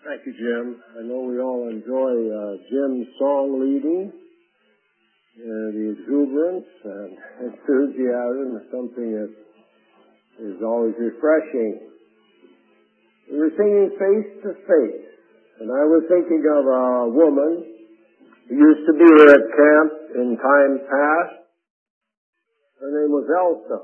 Thank you, Jim. I know we all enjoy Jim's song leading. The exuberance and enthusiasm is something that is always refreshing. We were singing Face to Face, and I was thinking of a woman who used to be here at camp in times past. Her name was Elsa.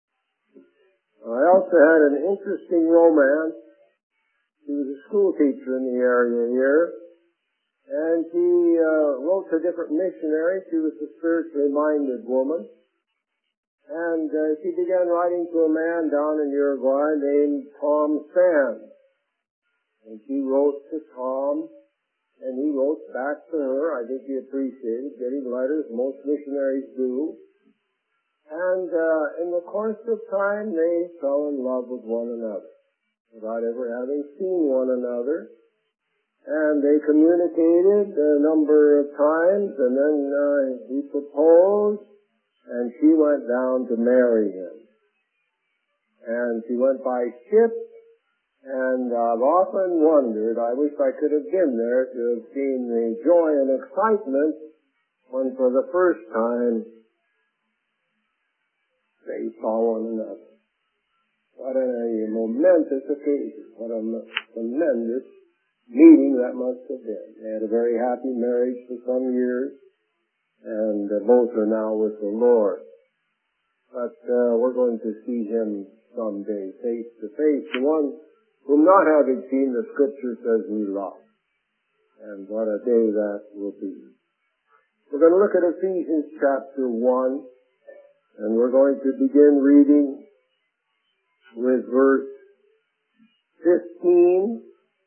Elsa had an interesting romance. She was a school teacher in the area here, and she wrote to different missionaries. She was a spiritually minded woman, and she began writing to a man down in Uruguay named Tom Sands. And she wrote to Tom, and he wrote back to her. I think he appreciated getting letters. Most missionaries do. And in the course of time, they fell in love with one another without ever having seen one another. And they communicated a number of times, and then he proposed, and she went down to marry him. And she went by ship, and I've often wondered, I wish I could have been there to have seen the joy and excitement when for the first time they saw one another. What a momentous occasion. What a tremendous meeting that must have been. They had a very happy marriage for some years, and both are now with the Lord. But we're going to see him someday, face to face, the one whom not having seen the Scripture says we love. And what a day that will be. We're going to look at Ephesians chapter 1, and we're going to begin reading with verse 15.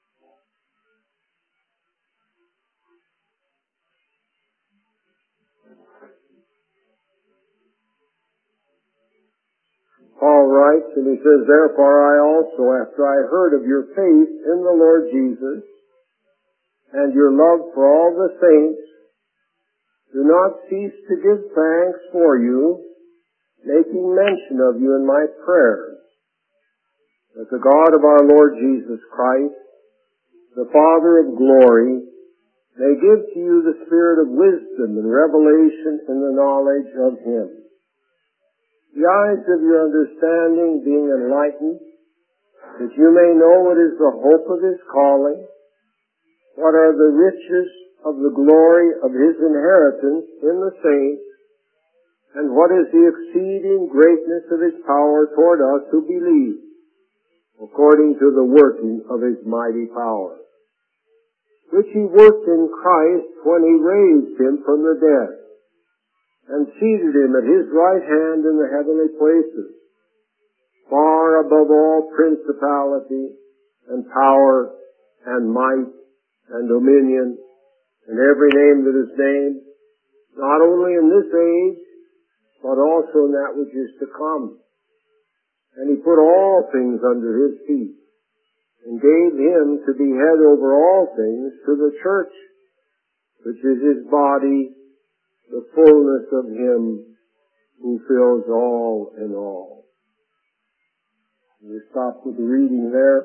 Paul writes, and he says, "Therefore I also, after I heard of your faith in the Lord Jesus, and your love for all the saints, do not cease to give thanks for you, making mention of you in my prayers, that the God of our Lord Jesus Christ, the Father of glory, may give to you the spirit of wisdom and revelation in the knowledge of him, the eyes of your understanding being enlightened, that you may know what is the hope of his calling, what are the riches of the glory of his inheritance in the saints, and what is the exceeding greatness of his power toward us who believe, according to the working of his mighty power, which he worked in Christ when he raised him from the dead, and seated him at his right hand in the heavenly places, far above all principality and power and might and dominion, and every name that is named, not only in this age, but also in that which is to come. And he put all things under his feet, and gave him to be head over all things to the church, which is his body, the fullness of him who fills all in all." We stop with the reading there.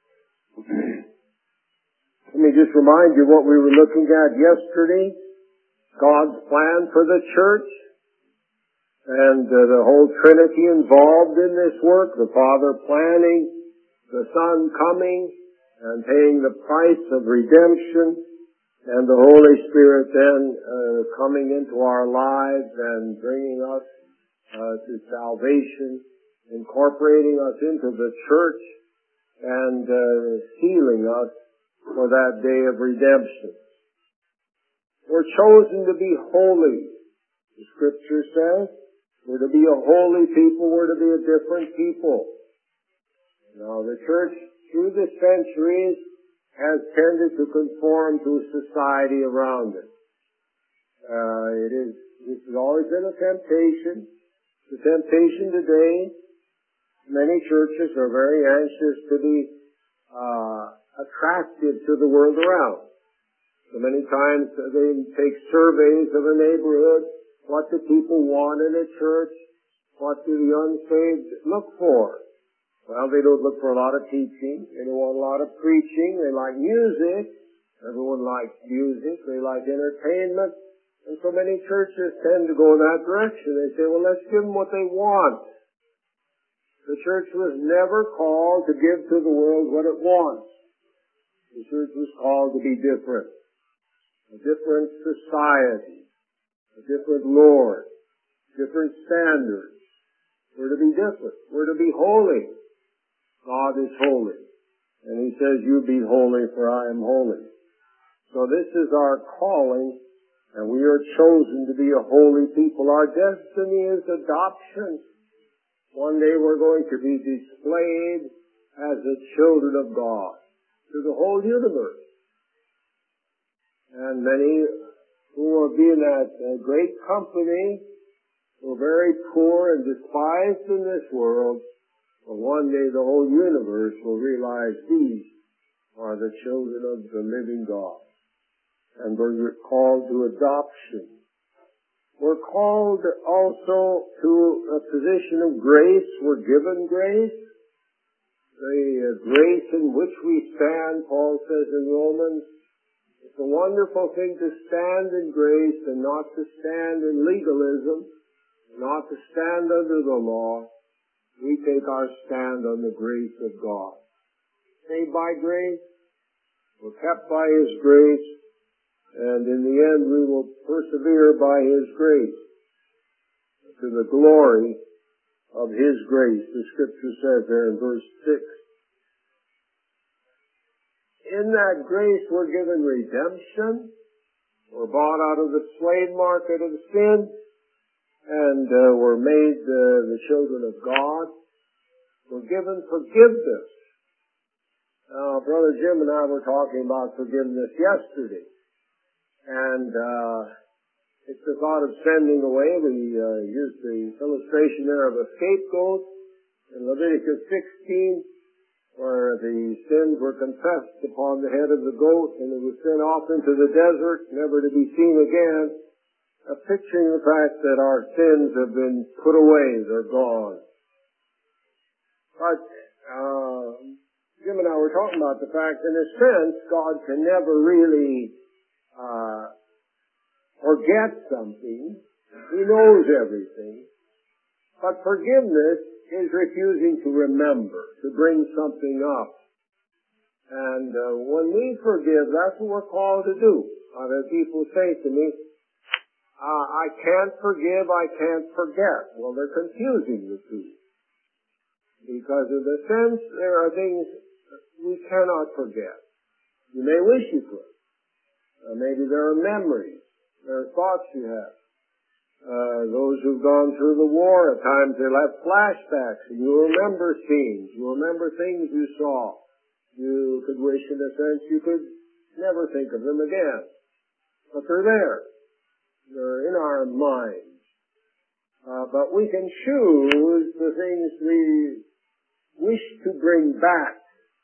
Let me just remind you what we were looking at yesterday. God's plan for the church, and the whole Trinity involved in this work, the Father planning, the Son coming and paying the price of redemption, and the Holy Spirit then coming into our lives and bringing us to salvation, incorporating us into the church, and sealing us for that day of redemption. We're chosen to be holy. The Scripture says we're to be a holy people, we're to be a different people. Now the church, through the centuries, has tended to conform to society around it. This has always been a temptation. The temptation today, many churches are very anxious to be attractive to the world around. So many times they take surveys of a neighborhood. What do people want in a church? What do the unsaved look for? Well, they don't look for a lot of teaching. They don't want a lot of preaching. They like music. Everyone likes music. They like entertainment. And so many churches tend to go in that direction. They say, well, let's give them what they want. The church was never called to give to the world what it wants. The church was called to be different. A different society. A different Lord. Different standards. We're to be different. We're to be holy. God is holy. And He says, you be holy for I am holy. So this is our calling, and we are chosen to be a holy people. Our destiny is adoption. One day we're going to be displayed as the children of God to the whole universe. And many who will be in that great company who are very poor and despised in this world, but one day the whole universe will realize these are the children of the living God. And we're called to adoption. We're called also to a position of grace. We're given grace. The grace in which we stand, Paul says in Romans, it's a wonderful thing to stand in grace and not to stand in legalism, not to stand under the law. We take our stand on the grace of God. Saved by grace, we're kept by His grace, and in the end we will persevere by His grace to the glory of His grace. The Scripture says there in verse 6. In that grace we're given redemption. We're bought out of the slave market of sin, and we're made the children of God. We're given forgiveness. Brother Jim and I were talking about forgiveness yesterday. And it's the thought of sending away. We used the illustration there of a scapegoat in Leviticus 16, where the sins were confessed upon the head of the goat, and it was sent off into the desert, never to be seen again. Picturing the fact that our sins have been put away, they're gone. But Jim and I were talking about the fact, in a sense, God can never really forget something. He knows everything. But forgiveness is refusing to remember, to bring something up. And when we forgive, that's what we're called to do. I've had people say to me, I can't forgive, I can't forget. Well, they're confusing the two. Because in the sense, there are things we cannot forget. You may wish you could. Maybe there are memories. There are thoughts you have. Those who've gone through the war, at times they'll have flashbacks, and you remember scenes. You remember things you saw. You could wish, in a sense, you could never think of them again. But they're there. They're in our minds. But we can choose the things we wish to bring back,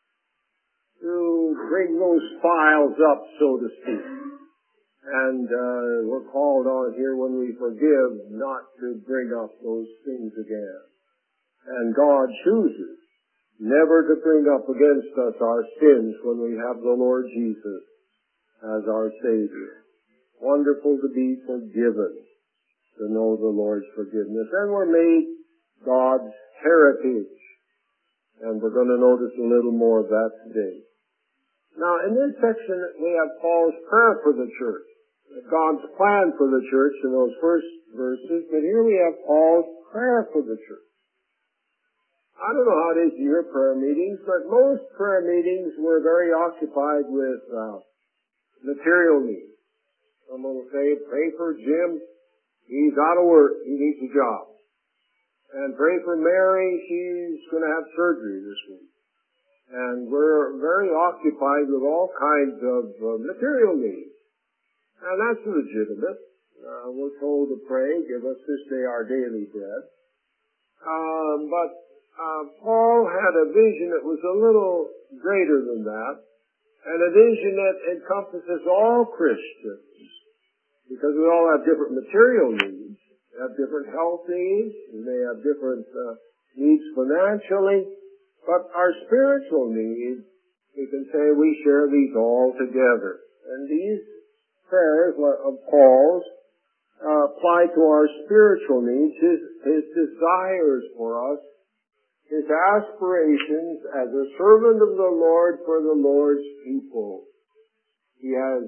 to bring those files up, so to speak. And we're called on here when we forgive not to bring up those things again. And God chooses never to bring up against us our sins when we have the Lord Jesus as our Savior. Wonderful to be forgiven, to know the Lord's forgiveness. And we're made God's heritage. And we're going to notice a little more of that today. Now, in this section, we have Paul's prayer for the church. God's plan for the church in those first verses. But here we have Paul's prayer for the church. I don't know how it is in your prayer meetings, but most prayer meetings were very occupied with material needs. Someone will say, pray for Jim. He's out of work. He needs a job. And pray for Mary. She's going to have surgery this week. And we're very occupied with all kinds of material needs. And that's legitimate. We're told to pray, give us this day our daily bread. But Paul had a vision that was a little greater than that, and a vision that encompasses all Christians, because we all have different material needs, have different health needs, and they have different needs financially. But our spiritual needs, we can say we share these all together. And these prayers of Paul's apply to our spiritual needs, his desires for us, his aspirations as a servant of the Lord for the Lord's people. He has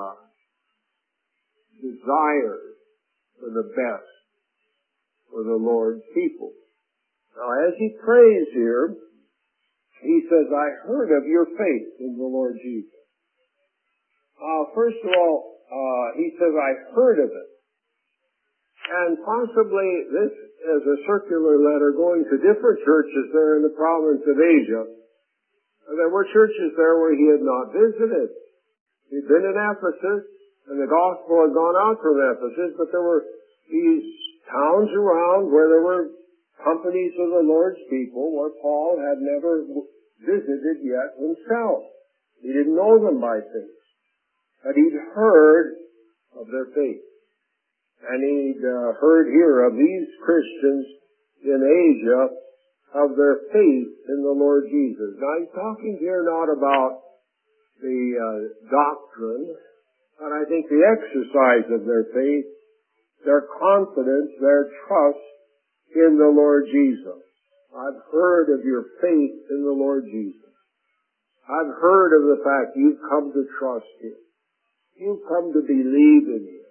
desires for the best for the Lord's people. Now, as he prays here, he says, I heard of your faith in the Lord Jesus. First of all, he says, I heard of it. And possibly this is a circular letter going to different churches there in the province of Asia. There were churches there where he had not visited. He'd been in Ephesus, and the gospel had gone out from Ephesus, but there were these towns around where there were companies of the Lord's people where Paul had never visited yet himself. He didn't know them by faith, but he'd heard of their faith. And he'd heard here of these Christians in Asia of their faith in the Lord Jesus. Now, he's talking here not about the doctrine, but I think the exercise of their faith, their confidence, their trust in the Lord Jesus. I've heard of your faith in the Lord Jesus. I've heard of the fact you've come to trust Him. You've come to believe in Him.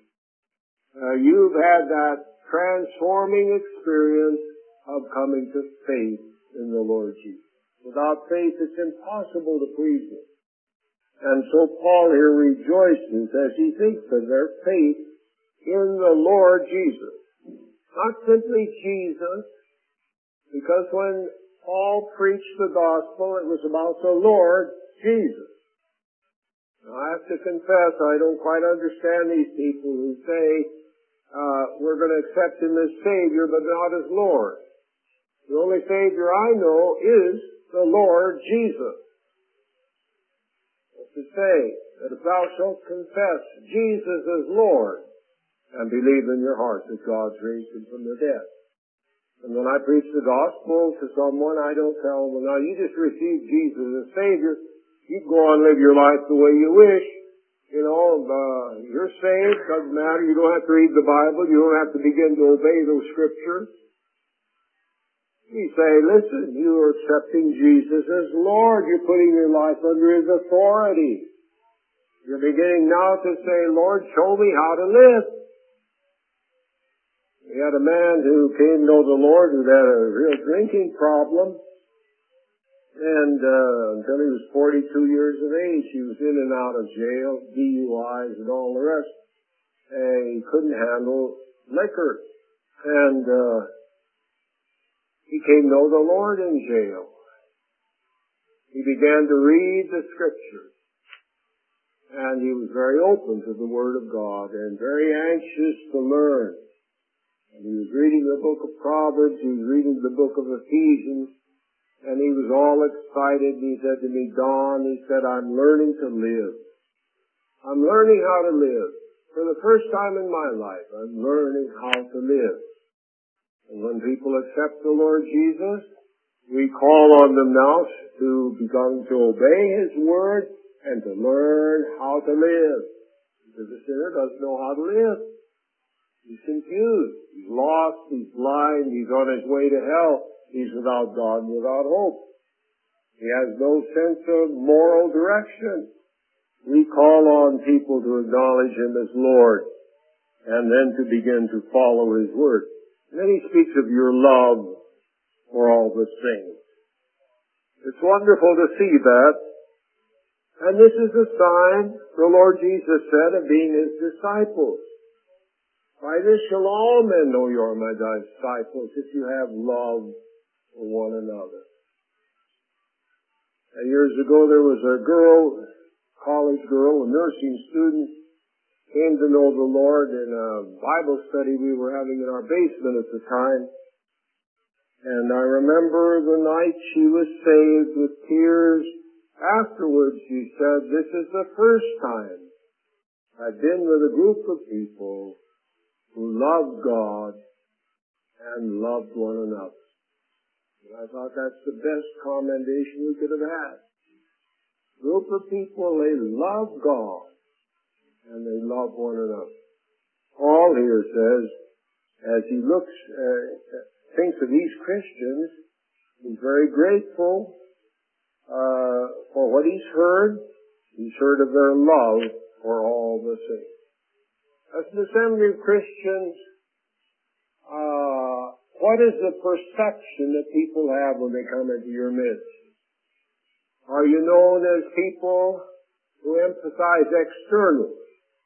You've had that transforming experience of coming to faith in the Lord Jesus. Without faith, it's impossible to please Him. And so Paul here rejoices as he thinks of their faith in the Lord Jesus. Not simply Jesus, because when Paul preached the gospel, it was about the Lord Jesus. Now, I have to confess, I don't quite understand these people who say, we're going to accept Him as Savior, but not as Lord. The only Savior I know is the Lord Jesus. That's to say that if thou shalt confess Jesus as Lord and believe in your heart that God's raised Him from the dead. And when I preach the gospel to someone, I don't tell them, now you just received Jesus as Savior. You go on and live your life the way you wish. You know, you're saved, doesn't matter. You don't have to read the Bible. You don't have to begin to obey those scriptures. You say, listen, you are accepting Jesus as Lord. You're putting your life under His authority. You're beginning now to say, Lord, show me how to live. We had a man who came to know the Lord who had a real drinking problem. And until he was 42 years of age, he was in and out of jail, DUIs and all the rest. And he couldn't handle liquor. And he came to know the Lord in jail. He began to read the Scriptures. And he was very open to the Word of God and very anxious to learn. And he was reading the book of Proverbs, he was reading the book of Ephesians, and he was all excited. He said to me, Don, he said, I'm learning to live. I'm learning how to live. For the first time in my life, I'm learning how to live. And when people accept the Lord Jesus, we call on them now to begin to obey His Word and to learn how to live. Because the sinner doesn't know how to live. He's confused. He's lost. He's blind. He's on his way to hell. He's without God and without hope. He has no sense of moral direction. We call on people to acknowledge Him as Lord and then to begin to follow His Word. And then he speaks of your love for all the saints. It's wonderful to see that. And this is a sign, the Lord Jesus said, of being His disciples. By this shall all men know you are my disciples, if you have love for one another. And years ago there was a girl, college girl, a nursing student, came to know the Lord in a Bible study we were having in our basement at the time. And I remember the night she was saved with tears. Afterwards she said, this is the first time I've been with a group of people who loved God and loved one another. And I thought that's the best commendation we could have had. Group of people, they love God and they love one another. Paul here says, as he thinks of these Christians, he's very grateful for what he's heard. He's heard of their love for all the saints. As an assembly of Christians, what is the perception that people have when they come into your midst? Are you known as people who emphasize externals?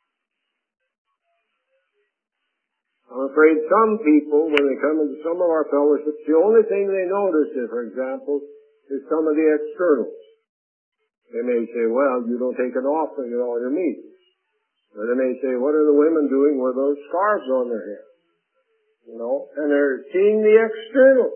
I'm afraid some people, when they come into some of our fellowships, the only thing they notice, for example, is some of the externals. They may say, well, you don't take an offering at all your meetings. Or they may say, what are the women doing with those scarves on their head? You know, and they're seeing the externals.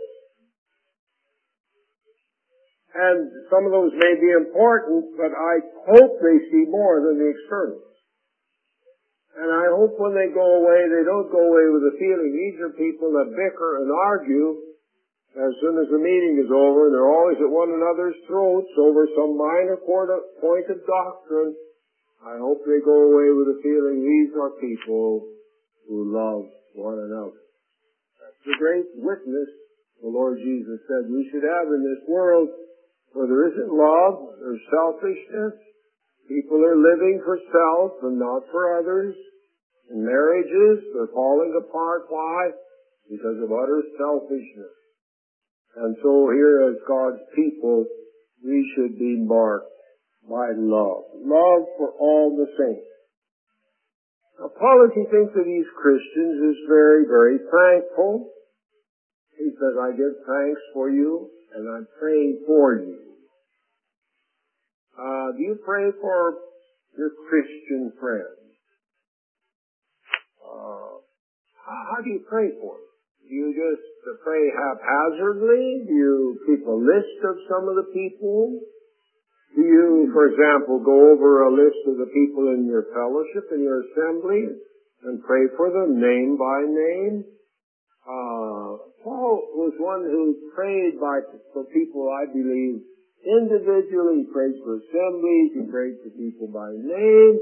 And some of those may be important, but I hope they see more than the externals. And I hope when they go away, they don't go away with the feeling these are people that bicker and argue as soon as the meeting is over, and they're always at one another's throats over some minor point of doctrine. I hope they go away with the feeling these are people who love one another. That's the great witness the Lord Jesus said we should have in this world, where there isn't love, there's selfishness. People are living for self and not for others. In marriages, they're falling apart. Why? Because of utter selfishness. And so here as God's people, we should be marked by love. Love for all the saints. Now Paul, as he thinks of these Christians, is very, very thankful. He says, I give thanks for you and I'm praying for you. Do you pray for your Christian friends? How do you pray for them? Do you just pray haphazardly? Do you keep a list of some of the people? Do you, for example, go over a list of the people in your fellowship, in your assembly, and pray for them name by name? Paul was one who prayed for people, I believe, individually. He prayed for assemblies. He prayed for people by name.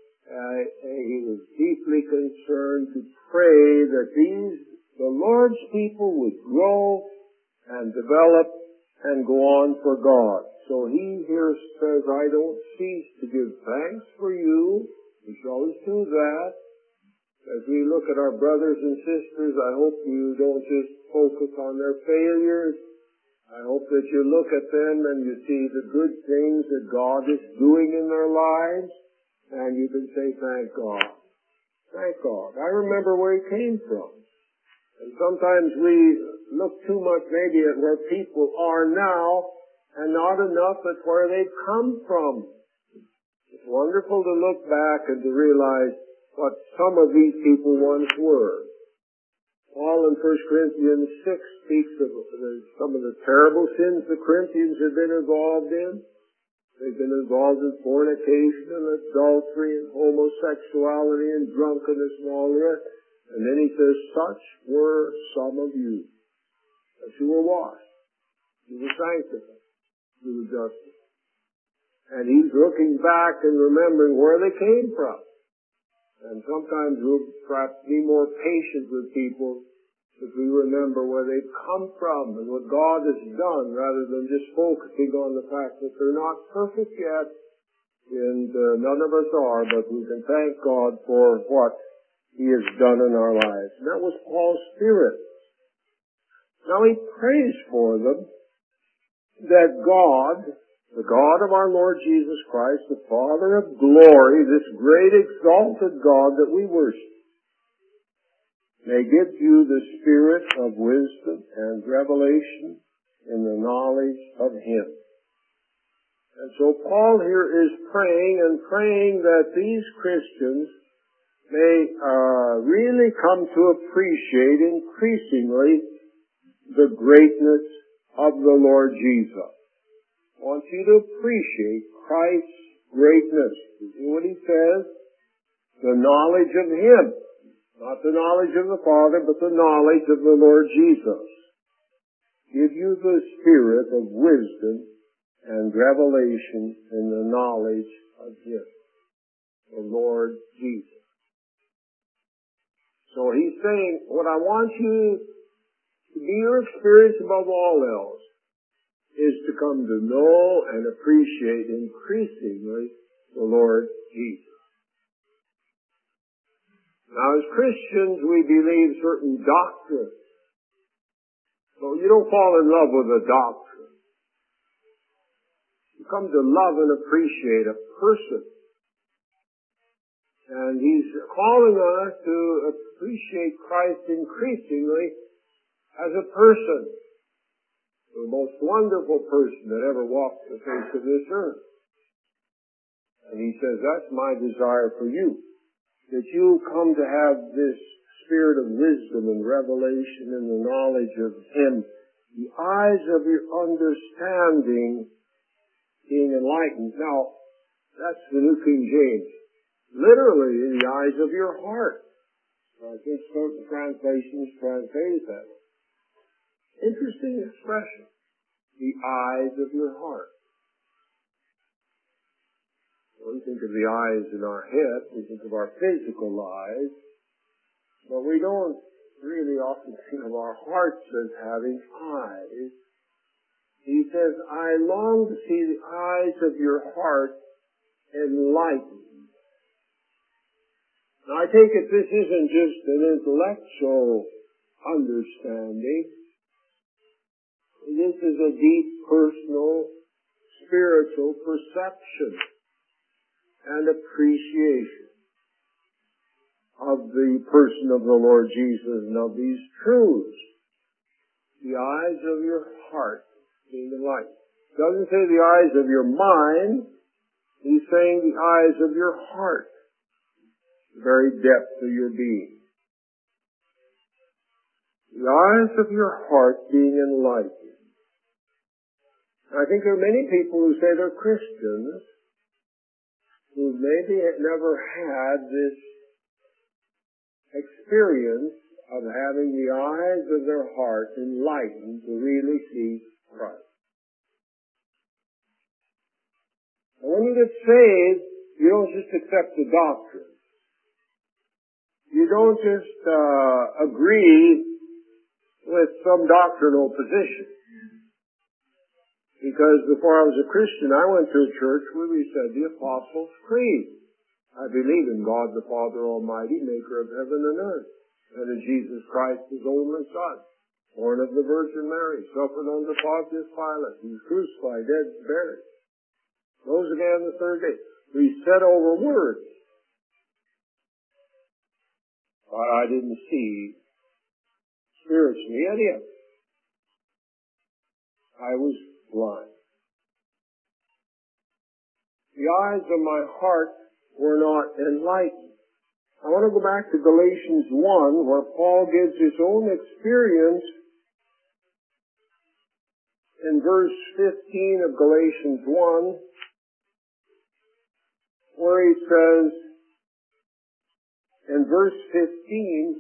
He was deeply concerned to pray that the Lord's people would grow and develop and go on for God. So he here says, I don't cease to give thanks for you. We should always do that. As we look at our brothers and sisters, I hope you don't just focus on their failures. I hope that you look at them and you see the good things that God is doing in their lives, and you can say, thank God. Thank God. I remember where he came from. And sometimes we look too much maybe at where people are now and not enough at where they've come from. It's wonderful to look back and to realize what some of these people once were. Paul in 1 Corinthians 6 speaks of some of the terrible sins the Corinthians had been involved in. They've been involved in fornication and adultery and homosexuality and drunkenness and all the rest. And then he says, such were some of you. But you were washed. You were sanctified. You were justified. And he's looking back and remembering where they came from. And sometimes we'll perhaps be more patient with people if we remember where they've come from and what God has done rather than just focusing on the fact that they're not perfect yet. And none of us are, but we can thank God for what he has done in our lives. And that was Paul's spirit. Now he prays for them that God, the God of our Lord Jesus Christ, the Father of glory, this great exalted God that we worship, may give you the spirit of wisdom and revelation in the knowledge of him. And so Paul here is praying that these Christians may really come to appreciate increasingly the greatness of the Lord Jesus. I want you to appreciate Christ's greatness. You see what he says? The knowledge of him. Not the knowledge of the Father, but the knowledge of the Lord Jesus. give you the spirit of wisdom and revelation in the knowledge of Him, the Lord Jesus. So He's saying, what I want you to be your experience above all else is to come to know and appreciate increasingly the Lord Jesus. Now, as Christians, we believe certain doctrines. So you don't fall in love with a doctrine. You come to love and appreciate a person. And He's calling on us to appreciate Christ increasingly as a person. The most wonderful person that ever walked the face of this earth. And He says, that's my desire for you. That you come to have this spirit of wisdom and revelation and the knowledge of Him. The eyes of your understanding being enlightened. Now, that's the New King James. Literally, the eyes of your heart. I think certain translations translate it that way. Interesting expression. The eyes of your heart. When we think of the eyes in our head, we think of our physical eyes, but we don't really often think of our hearts as having eyes. He says, I long to see the eyes of your heart enlightened. Now I take it this isn't just an intellectual understanding. This is a deep personal, spiritual perception and appreciation of the person of the Lord Jesus and of these truths. The eyes of your heart being enlightened. It doesn't say the eyes of your mind. He's saying the eyes of your heart. The very depth of your being. The eyes of your heart being enlightened. I think there are many people who say they're Christians who maybe never had this experience of having the eyes of their heart enlightened to really see Christ. And when you get saved, you don't just accept the doctrine. You don't just agree with some doctrinal position. Because before I was a Christian, I went to a church where we said the Apostles' Creed. I believe in God the Father Almighty, maker of heaven and earth, and in Jesus Christ, His only Son, born of the Virgin Mary, suffered under Pontius Pilate, He was crucified, dead, buried, rose again the third day. We said over words, but I didn't see spiritually any of it. I was blind. The eyes of my heart were not enlightened. I want to go back to Galatians 1, where Paul gives his own experience in verse 15 of Galatians 1, where he says, in verse 15,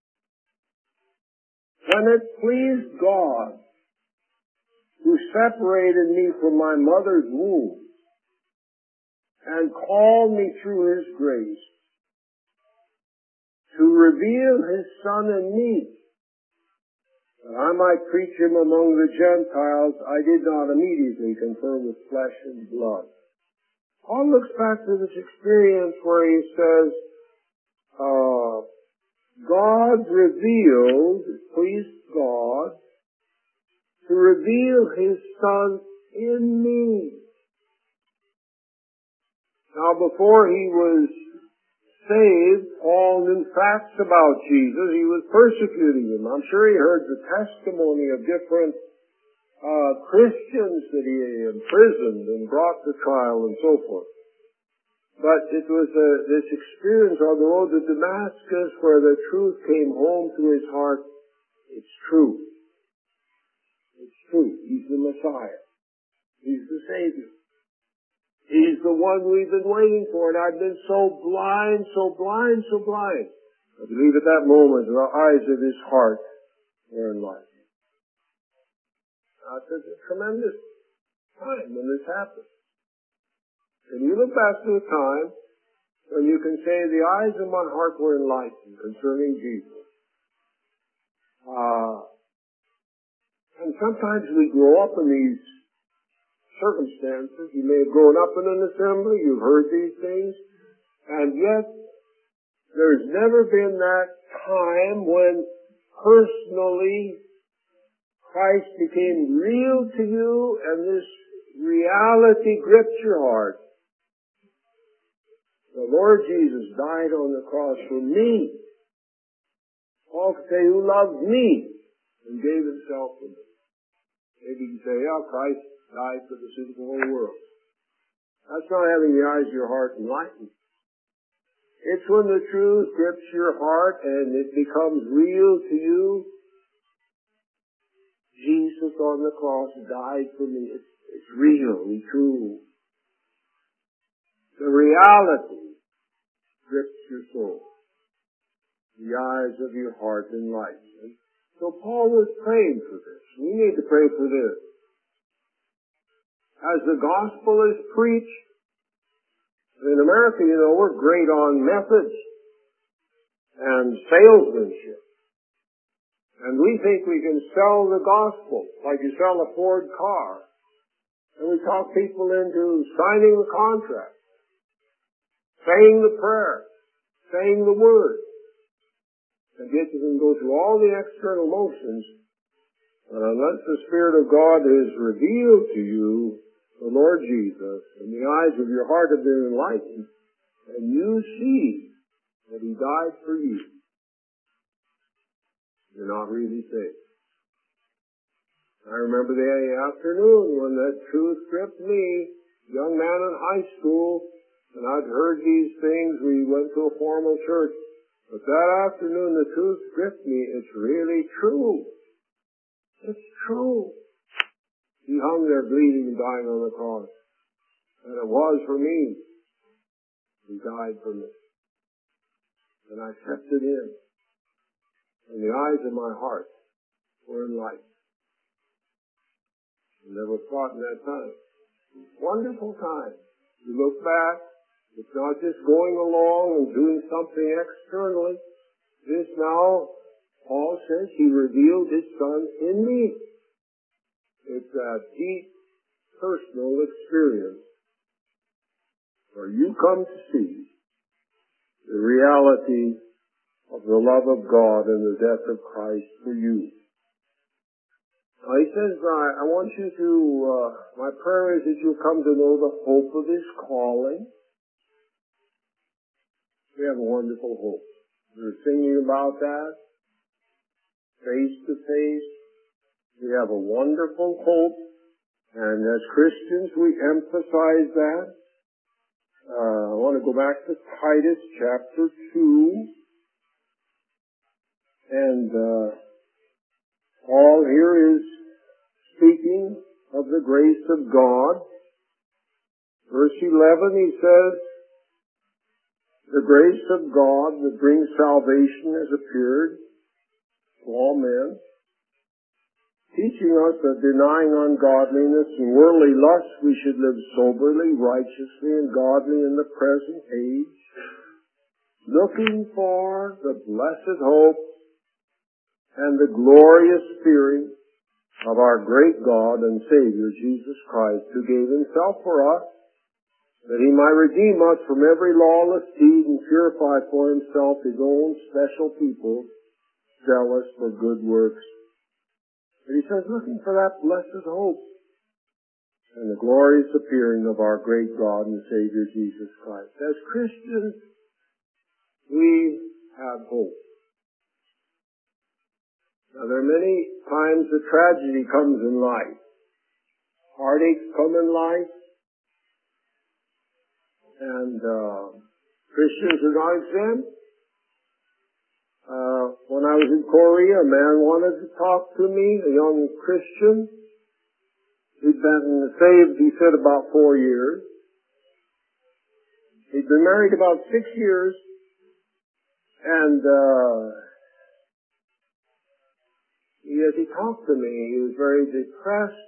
when it pleased God, who separated me from my mother's womb, and called me through His grace, to reveal His Son in me, that I might preach Him among the Gentiles, I did not immediately confer with flesh and blood. Paul looks back to this experience where he says, God revealed, pleased God, to reveal His Son in me. Now, before he was saved, Paul knew facts about Jesus. He was persecuting Him. I'm sure he heard the testimony of different Christians that he imprisoned and brought to trial and so forth. But it was this experience on the road to Damascus where the truth came home to his heart. It's true. It's true. He's the Messiah. He's the Savior. He's the one we've been waiting for, and I've been so blind, so blind, so blind. I believe at that moment the eyes of his heart were enlightened. That's a tremendous time when this happened. And you look back to a time when you can say the eyes of my heart were enlightened concerning Jesus. And sometimes we grow up in these circumstances. You may have grown up in an assembly, you've heard these things, and yet there's never been that time when personally Christ became real to you and this reality gripped your heart. The Lord Jesus died on the cross for me. Paul could say, who loved me and gave himself for me. Maybe you can say, yeah, Christ died for the sins of the whole world. That's not having the eyes of your heart enlightened. It's when the truth grips your heart and it becomes real to you. Jesus on the cross died for me. It's real and true. The reality grips your soul. The eyes of your heart enlightened. So Paul was praying for this. We need to pray for this. As the gospel is preached, in America, you know, we're great on methods and salesmanship. And we think we can sell the gospel like you sell a Ford car. And we talk people into signing the contract, saying the prayer, saying the word. And yet you can go through all the external motions, but unless the Spirit of God is revealed to you, the Lord Jesus, and the eyes of your heart have been enlightened, and you see that He died for you, you're not really saved. I remember the afternoon when that truth gripped me, young man in high school, and I'd heard these things. We went to a formal church. But that afternoon the truth gripped me. It's really true. It's true. He hung there bleeding and dying on the cross. And it was for me. He died for me. And I kept it in. And the eyes of my heart were enlightened. I never thought in that time. Wonderful time. You look back, it's not just going along and doing something externally. This now, Paul says, He revealed His Son in me. It's a deep personal experience where you come to see the reality of the love of God and the death of Christ for you. Now he says, I want you to, my prayer is that you'll come to know the hope of His calling. We have a wonderful hope. We're singing about that, face to face. We have a wonderful hope, and as Christians we emphasize that. I want to go back to Titus chapter 2, and Paul here is speaking of the grace of God. Verse 11 he says, the grace of God that brings salvation has appeared to all men, teaching us that denying ungodliness and worldly lusts we should live soberly, righteously, and godly in the present age, looking for the blessed hope and the glorious appearing of our great God and Savior, Jesus Christ, who gave Himself for us, that He might redeem us from every lawless deed and purify for Himself His own special people, zealous for good works. But he says, looking for that blessed hope and the glorious appearing of our great God and Savior Jesus Christ. As Christians, we have hope. Now there are many times that tragedy comes in life. Heartaches come in life. And Christians are not exempt. When I was in Korea, a man wanted to talk to me, a young Christian. He'd been saved, he said, about 4 years. He'd been married about 6 years. And he as he talked to me, he was very depressed.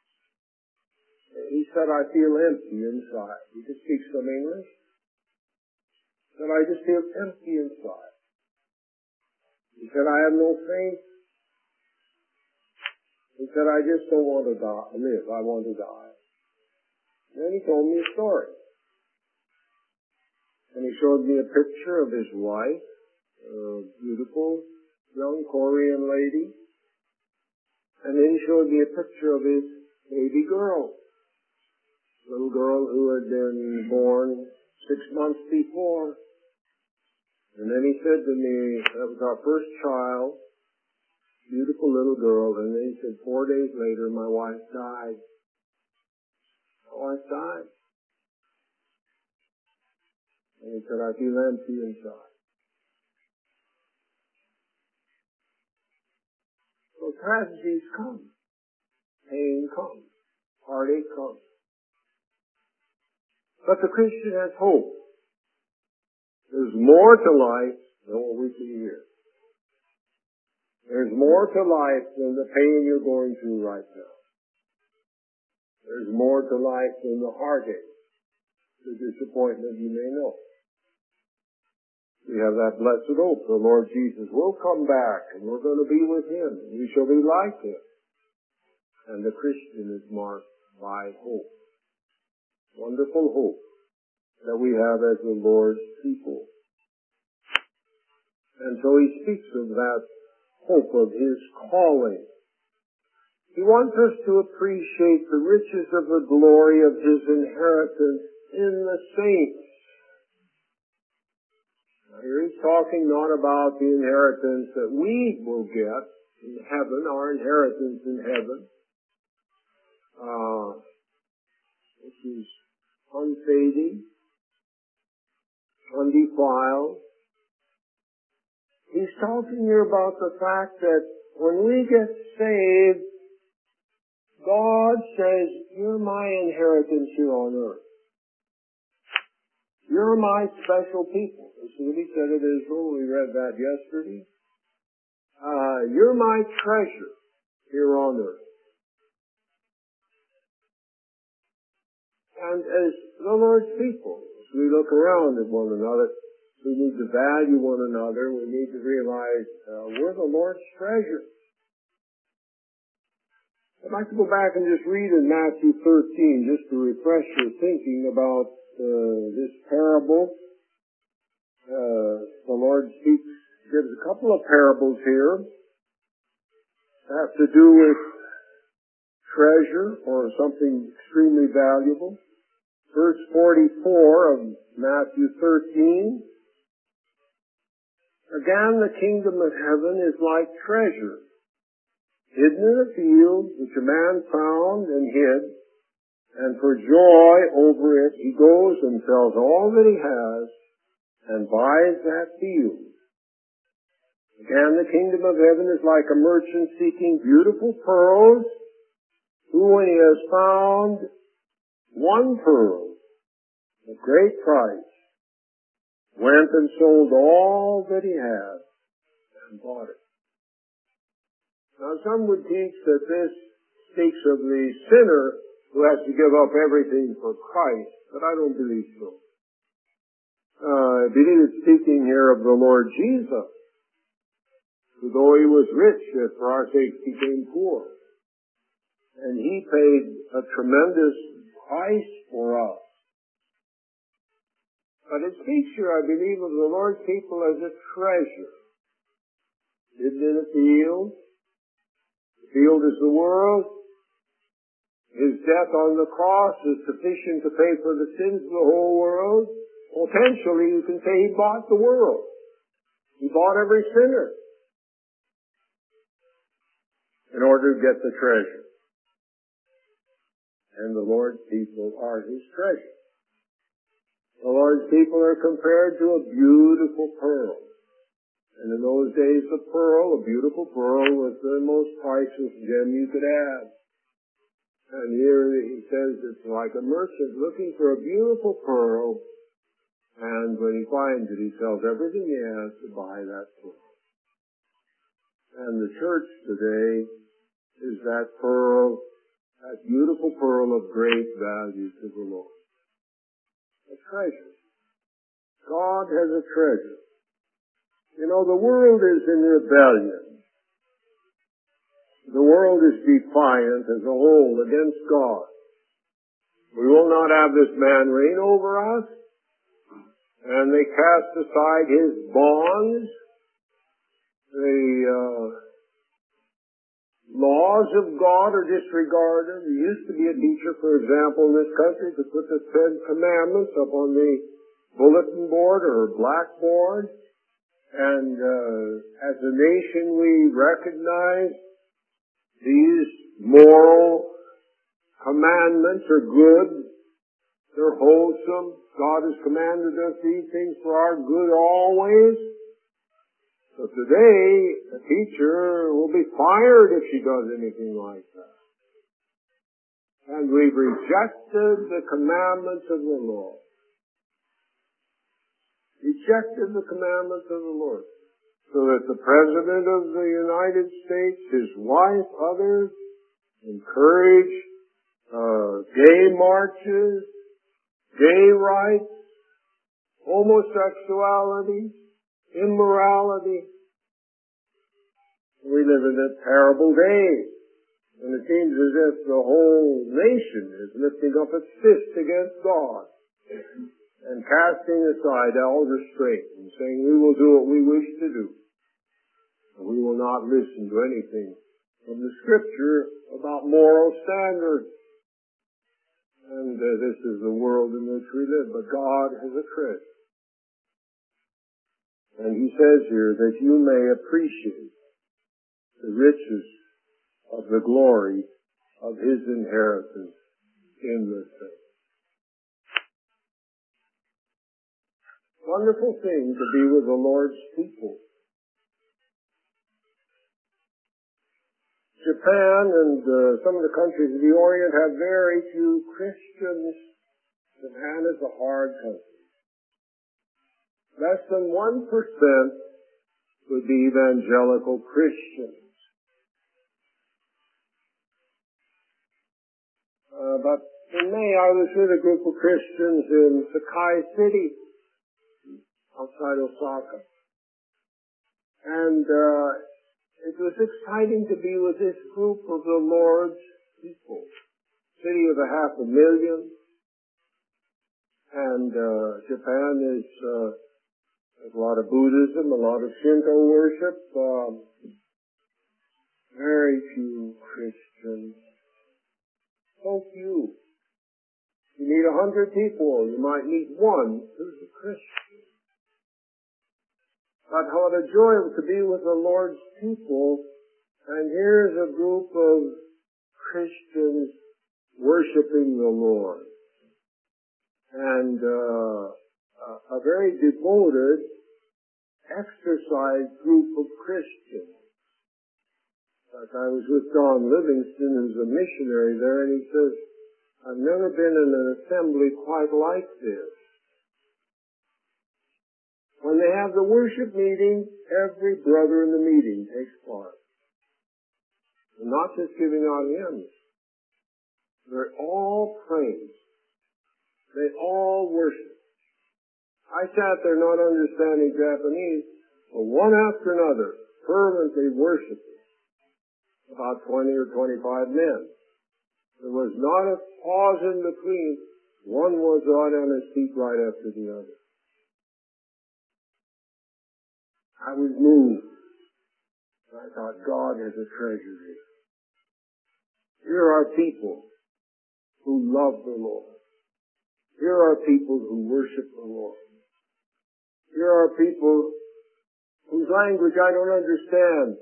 He said, I feel empty inside. He could speak some English. He said, I just feel empty inside. He said, I have no faith. He said, I just don't want to live. I want to die. And then he told me a story. And he showed me a picture of his wife, a beautiful young Korean lady. And then he showed me a picture of his baby girl. Little girl who had been born 6 months before. And then he said to me, that was our first child, beautiful little girl, and then he said 4 days later, my wife died. My wife died. And he said, I feel empty inside. So tragedies come. Pain comes. Heartache comes. But the Christian has hope. There's more to life than what we see here. There's more to life than the pain you're going through right now. There's more to life than the heartache, the disappointment you may know. We have that blessed hope. The Lord Jesus will come back and we're going to be with Him. We shall be like Him. And the Christian is marked by hope. Wonderful hope that we have as the Lord's people. And so he speaks of that hope of His calling. He wants us to appreciate the riches of the glory of His inheritance in the saints. Now here he's talking not about the inheritance that we will get in heaven, our inheritance in heaven, which is unfading, undefiled. He's talking here about the fact that when we get saved, God says, you're my inheritance here on earth. You're my special people. This is what He said of Israel. We read that yesterday. You're my treasure here on earth. And as the Lord's people, as we look around at one another, we need to value one another. We need to realize we're the Lord's treasure. I'd like to go back and just read in Matthew 13, just to refresh your thinking about this parable. The Lord gives a couple of parables here that have to do with treasure or something extremely valuable. Verse 44 of Matthew 13. Again, the kingdom of heaven is like treasure, hidden in a field, which a man found and hid, and for joy over it he goes and sells all that he has and buys that field. Again, the kingdom of heaven is like a merchant seeking beautiful pearls, who, when he has found one pearl of great price, went and sold all that he had and bought it. Now, some would teach that this speaks of the sinner who has to give up everything for Christ, but I don't believe so. I believe it's speaking here of the Lord Jesus, who, though He was rich, yet for our sake became poor. And He paid a tremendous price for us. But it speaks here, I believe, of the Lord's people as a treasure, hidden in a field. The field is the world. His death on the cross is sufficient to pay for the sins of the whole world. Potentially, you can say He bought the world. He bought every sinner in order to get the treasure. And the Lord's people are His treasure. The Lord's people are compared to a beautiful pearl. And in those days, a beautiful pearl, was the most priceless gem you could have. And here he says it's like a merchant looking for a beautiful pearl, and when he finds it, he sells everything he has to buy that pearl. And the church today is that pearl, that beautiful pearl of great value to the Lord. A treasure. God has a treasure. You know, the world is in rebellion. The world is defiant as a whole against God. We will not have this man reign over us. And they cast aside his bonds. The laws of God are disregarded. There used to be a teacher, for example, in this country to put the 10 Commandments up on the bulletin board or blackboard. And as a nation we recognize these moral commandments are good. They're wholesome. God has commanded us these things for our good always. So today, a teacher will be fired if she does anything like that. And we've rejected the commandments of the Lord. Rejected the commandments of the Lord. So that the President of the United States, his wife, others, encourage gay marches, gay rights, homosexuality, immorality. We live in a terrible day. And it seems as if the whole nation is lifting up its fist against God and casting aside all restraint and saying, we will do what we wish to do. And we will not listen to anything from the Scripture about moral standards. And this is the world in which we live. But God has a treasure. And He says here that you may appreciate the riches of the glory of His inheritance in the saints. Wonderful thing to be with the Lord's people. Japan and some of the countries of the Orient have very few Christians. Japan is a hard country. Less than 1% would be evangelical Christians. But in May I was with a group of Christians in Sakai City, outside Osaka. And it was exciting to be with this group of the Lord's people. City of 500,000. And Japan is a lot of Buddhism, a lot of Shinto worship. Very few Christians. So few. You need 100 people. You might meet one who's a Christian. But what a joy to be with the Lord's people. And here's a group of Christians worshiping the Lord. And a very devoted, exercised group of Christians. Like I was with Don Livingston, who's a missionary there, and he says, I've never been in an assembly quite like this. When they have the worship meeting, every brother in the meeting takes part. And not just giving out hymns. They're all praise. They all worship. I sat there not understanding Japanese, but one after another, fervently worshiping. About 20 or 25 men. There was not a pause in between. One was right on his feet right after the other. I was moved. I thought, God has a treasure here. Here are people who love the Lord. Here are people who worship the Lord. Here are people whose language I don't understand,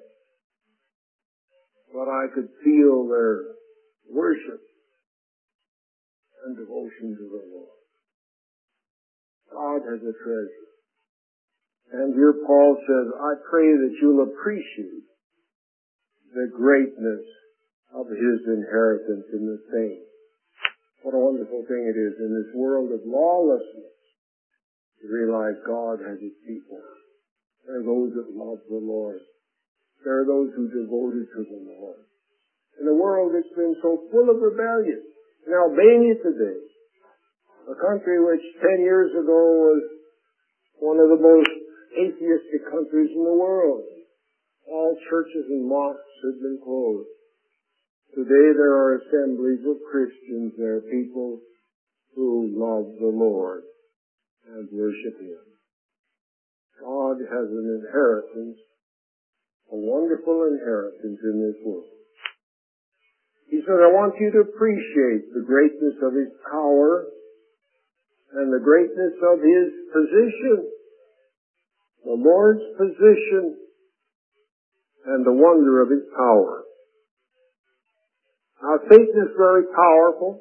but I could feel their worship and devotion to the Lord. God has a treasure. And here Paul says, I pray that you'll appreciate the greatness of His inheritance in the saints. What a wonderful thing it is in this world of lawlessness to realize God has His people. They're those that love the Lord. There are those who devoted to the Lord. In a world that's been so full of rebellion. In Albania today, a country which 10 years ago was one of the most atheistic countries in the world. All churches and mosques had been closed. Today there are assemblies of Christians there, people who love the Lord and worship Him. God has an inheritance, a wonderful inheritance in this world. He says, I want you to appreciate the greatness of His power and the greatness of His position, the Lord's position, and the wonder of His power. Now, Satan is very powerful.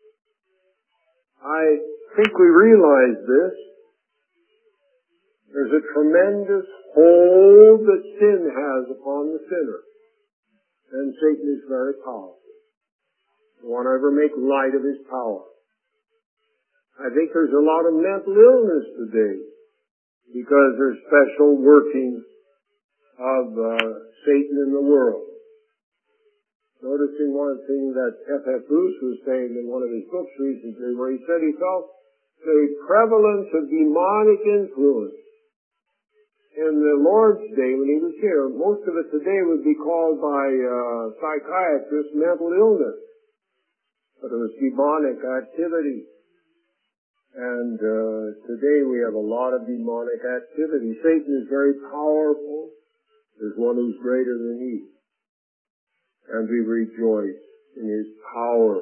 I think we realize this. There's a tremendous hold that sin has upon the sinner. And Satan is very powerful. Don't want to ever make light of his power. I think there's a lot of mental illness today because there's special workings of Satan in the world. Noticing one thing that F.F. Bruce was saying in one of his books recently, where he said he felt the prevalence of demonic influence in the Lord's day when He was here. Most of it today would be called by psychiatrists mental illness. But it was demonic activity. And today we have a lot of demonic activity. Satan is very powerful. There's one who's greater than he. And we rejoice in his power.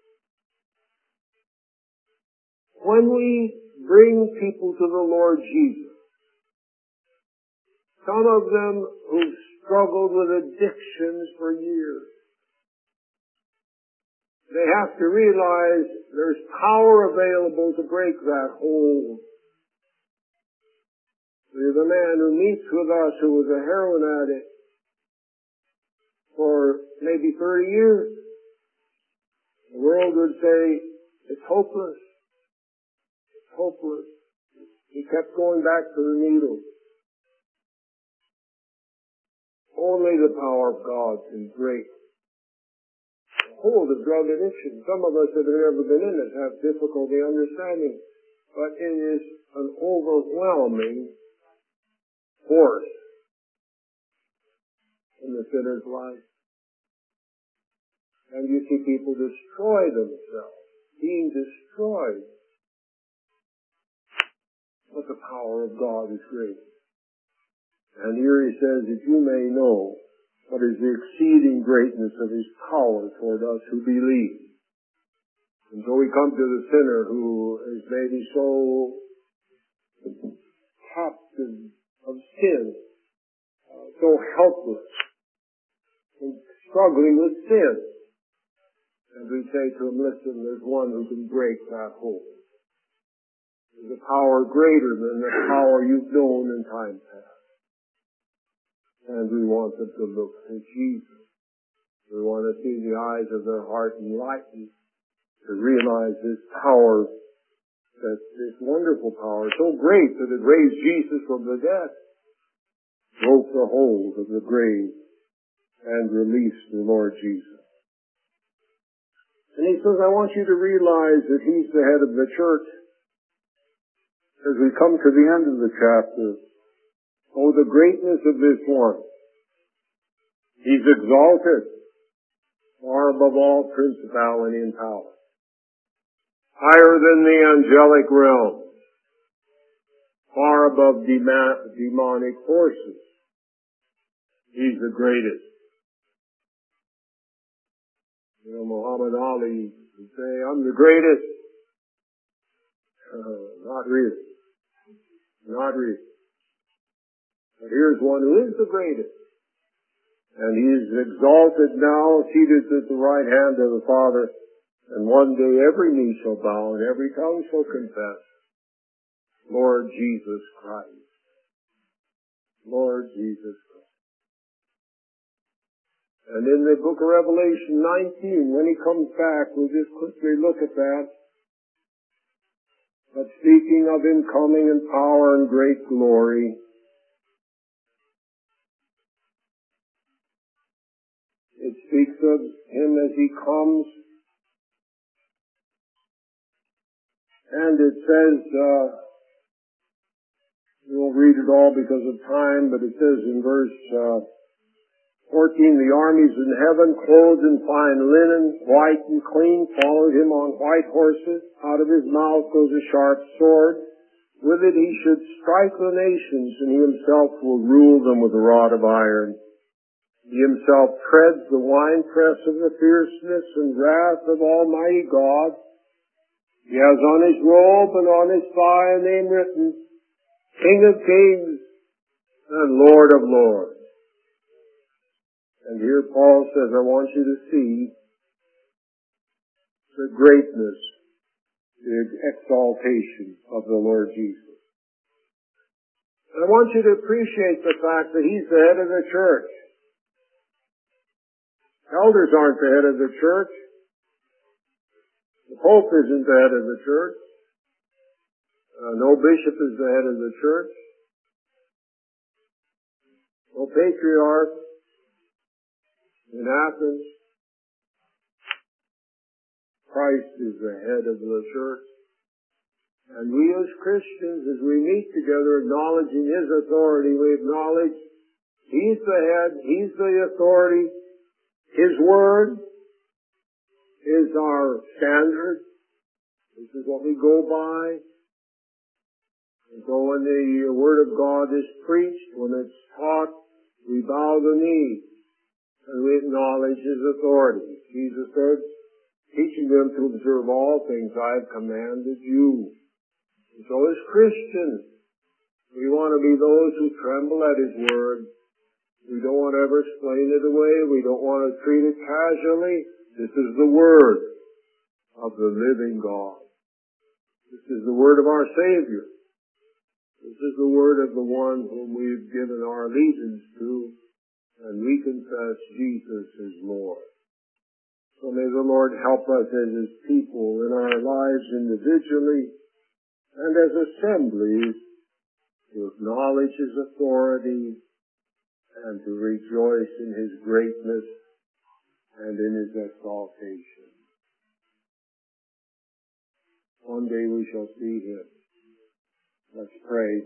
When we bring people to the Lord Jesus, some of them who've struggled with addictions for years, they have to realize there's power available to break that hold. There's a man who meets with us who was a heroin addict for maybe 30 years. The world would say, it's hopeless. It's hopeless. He kept going back to the needle. Only the power of God can break the hold of drug addiction. Some of us that have never been in it have difficulty understanding, but it is an overwhelming force in the sinner's life. And you see people destroy themselves, being destroyed. But the power of God is great. And here he says that you may know what is the exceeding greatness of His power toward us who believe. And so we come to the sinner who is maybe so captive of sin, so helpless, and struggling with sin. And we say to him, listen, there's one who can break that hold. There's a power greater than the power you've known in time past. And we want them to look to Jesus. We want to see the eyes of their heart enlightened to realize this power, that this wonderful power, so great that it raised Jesus from the dead, broke the hold of the grave, and released the Lord Jesus. And he says, I want you to realize that He's the head of the church. As we come to the end of the chapter, oh, the greatness of this one. He's exalted far above all principality and power. Higher than the angelic realm. Far above demonic forces. He's the greatest. You know, Muhammad Ali would say, I'm the greatest. Not really. Not really. But here's one who is the greatest. And He is exalted now, seated at the right hand of the Father. And one day every knee shall bow and every tongue shall confess, Lord Jesus Christ. Lord Jesus Christ. And in the book of Revelation 19, when He comes back, we'll just quickly look at that. But speaking of Him coming in power and great glory, It speaks of Him as He comes. And it says, we won't read it all because of time, but it says in verse 14, the armies in heaven, clothed in fine linen, white and clean, followed Him on white horses. Out of His mouth goes a sharp sword. With it He should strike the nations, and He Himself will rule them with a rod of iron. He Himself treads the winepress of the fierceness and wrath of Almighty God. He has on His robe and on His thigh a name written, King of Kings and Lord of Lords. And here Paul says, I want you to see the greatness, the exaltation of the Lord Jesus. And I want you to appreciate the fact that He's the head of the church. Elders aren't the head of the church. The Pope isn't the head of the church. No bishop is the head of the church. No patriarch in Athens. Christ is the head of the church. And we as Christians, as we meet together acknowledging His authority, we acknowledge He's the head, He's the authority. His Word is our standard. This is what we go by. And so when the Word of God is preached, when it's taught, we bow the knee and we acknowledge His authority. Jesus said, teaching them to observe all things I have commanded you. And so as Christians, we want to be those who tremble at His Word. We don't want to ever explain it away. We don't want to treat it casually. This is the Word of the living God. This is the Word of our Savior. This is the Word of the one whom we've given our allegiance to, and we confess Jesus is Lord. So may the Lord help us as His people in our lives individually and as assemblies to acknowledge His authority and to rejoice in His greatness and in His exaltation. One day we shall see Him. Let's pray.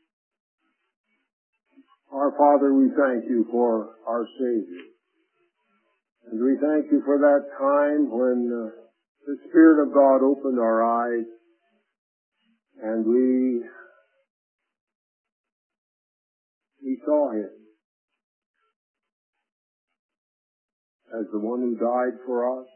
Our Father, we thank You for our Savior. And we thank You for that time when the Spirit of God opened our eyes and we saw Him as the one who died for us,